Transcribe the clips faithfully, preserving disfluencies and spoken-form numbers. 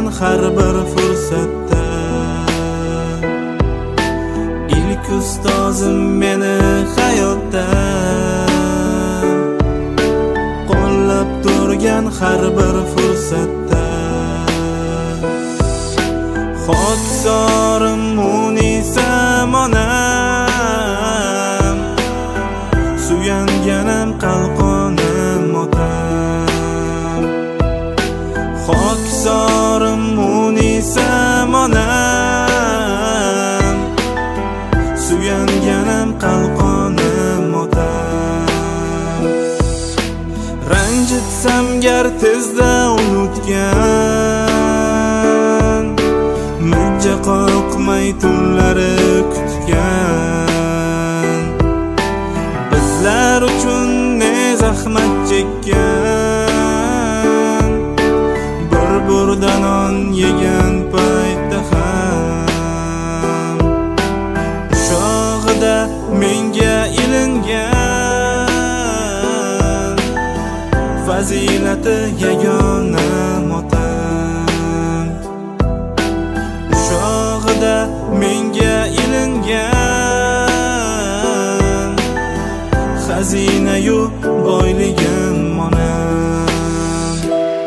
har bir fursatda. İlk ustozim meni hayotda, qo'llab turgan har bir fursatda. Xoksorim Munisam onam, suyanganim qalqonim otam. Xoksorim Munisam onam, suyanganim qalqonim otam. Ranjitsam gar tezda unutgan, mijja qoqmay tunlari kutgan. Bizlar uchun ne zahmat chekkan, bir burda non yegan paytda ham. Sho'g'ida menga ilingan, fazilati yagona otam. Sho'g'ida menga ilingan, xazina-yu boyligim onam.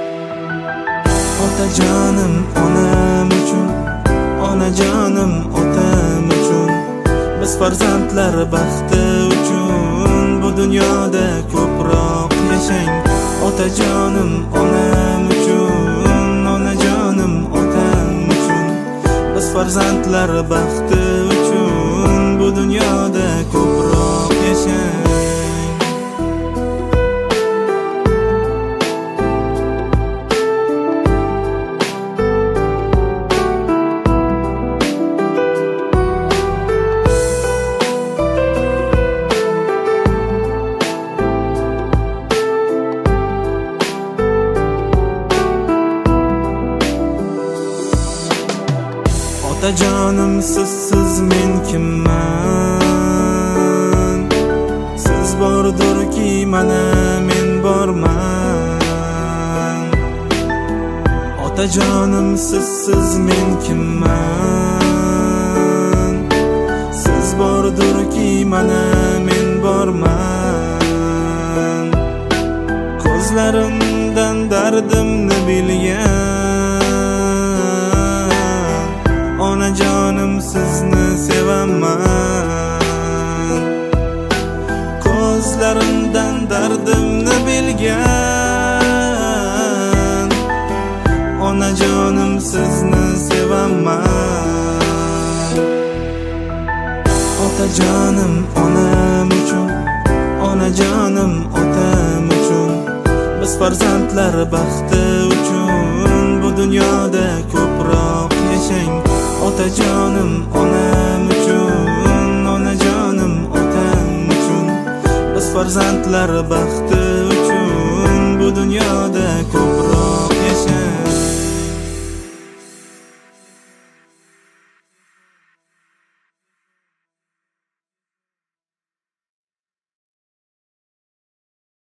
Otajonim onam uchun, onajonim otam uchun, biz farzandlar baxti uchun bu dunyoda ko'proq yashang. Otajonim onam uchun, onajonim otam uchun, biz farzandlar baxti uchun bu dunyoda ko'proq yashang. Otajonim sizsiz men kimman? Siz bordurki mana men borman. Otajonim sizsiz men kimman? Siz bordurki mana men borman. Ko'zlarimdan dardimni bilgan, onajonim sizni sevaman. Ko'zlarimdan dardimni bilgan, onajonim sizni sevaman. Otajonim onam uchun, onajonim otam uchun, biz farzandlar baxti uchun bu dunyoda ko'proq yashang. Otajonim onam uchun, onajonim otam uchun, biz farzandlar baxti